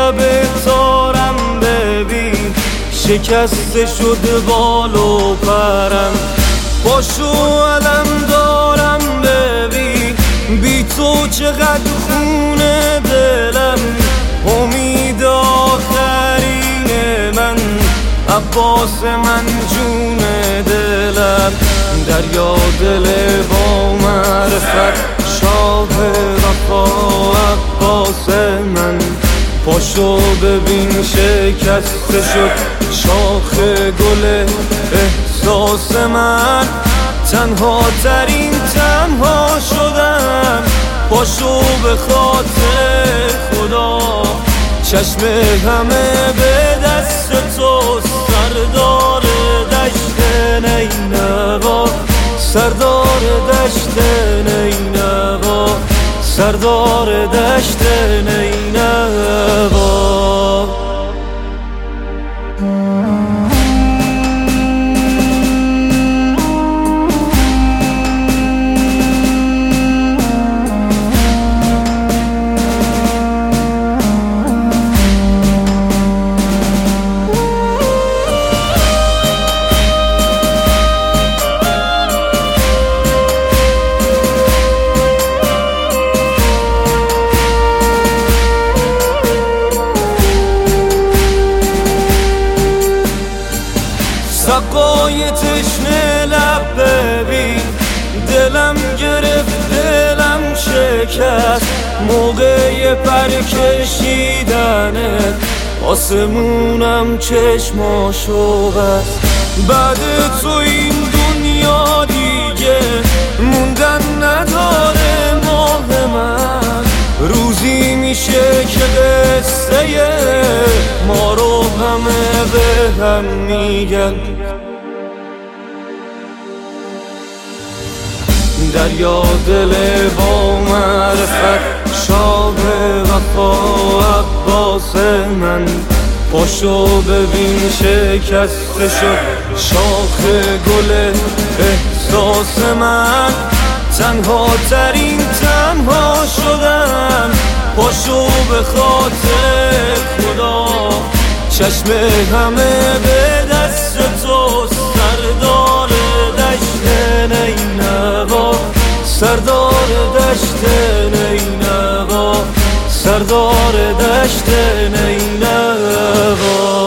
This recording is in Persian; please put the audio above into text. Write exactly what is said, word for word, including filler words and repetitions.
لب تارم ببین، شکسته شد بال و پرم. پاشو علم دارم ببین، بی تو چقدر خونه دلم. امید آخرین من، عباس من جون دلم. دریا دل با معرفت، شاه وفا عباس من. پاشو ببین شکسته شد شاخ گل احساس من. تنها ترین تنها شدم، پاشو به خاطر خدا. چشم همه به دست تو، سردار دشت نینوا، سردار دشت نینوا، سردار دشت نینوا. سقای تشنه لب ببین، دلم گرفت دلم شکست. موقع پر کشیدنت آسمونم چشماشو بست. بعد تو این دنیا دیگه موندن نداره ماه من. روزی میشه که قصه ما رو همه به هم میگن. دریا دل با معرفت، شاه وفا عباس من. پاشو ببین شکسته شد شاخ گل احساس من. تنها ترین تنها شدم، پاشو به خاطر خدا. چشم همه به دست تو، سردار دشت نینوا، سردار دشت نینوا، سردار دشت نینوا.